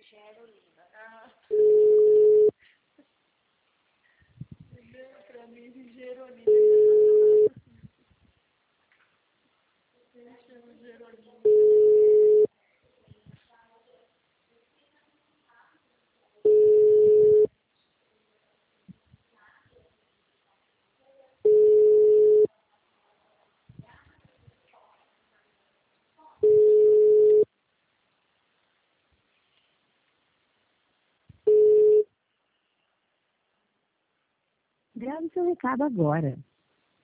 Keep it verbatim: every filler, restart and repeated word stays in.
Gerolina. Ah. Pra mim, de Gerolina. Eu chamo Gerolina. Grave seu recado agora.